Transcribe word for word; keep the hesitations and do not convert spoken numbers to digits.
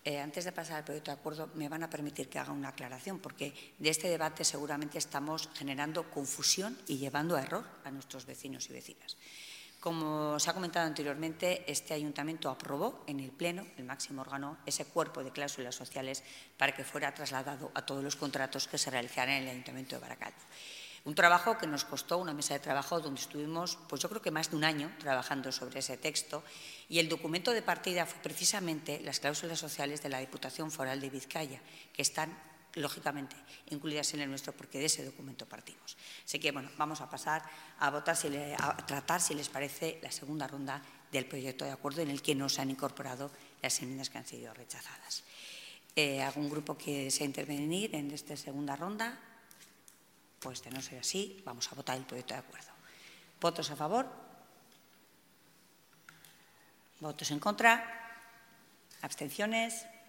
Eh, antes de pasar al proyecto de acuerdo, me van a permitir que haga una aclaración, porque de este debate seguramente estamos generando confusión y llevando a error a nuestros vecinos y vecinas. Como se ha comentado anteriormente, este ayuntamiento aprobó en el Pleno, el máximo órgano, ese cuerpo de cláusulas sociales para que fuera trasladado a todos los contratos que se realizaran en el Ayuntamiento de Baracaldo. Un trabajo que nos costó, una mesa de trabajo donde estuvimos, pues yo creo que más de un año trabajando sobre ese texto, y el documento de partida fue precisamente las cláusulas sociales de la Diputación Foral de Vizcaya, que están lógicamente incluidas en el nuestro, porque de ese documento partimos. Así que, bueno, vamos a pasar a votar, si le, a tratar, si les parece, la segunda ronda del proyecto de acuerdo en el que no se han incorporado las enmiendas que han sido rechazadas. Eh, ¿Algún grupo que desea intervenir en esta segunda ronda? Pues de no ser así, vamos a votar el proyecto de acuerdo. ¿Votos a favor? ¿Votos en contra? ¿Abstenciones?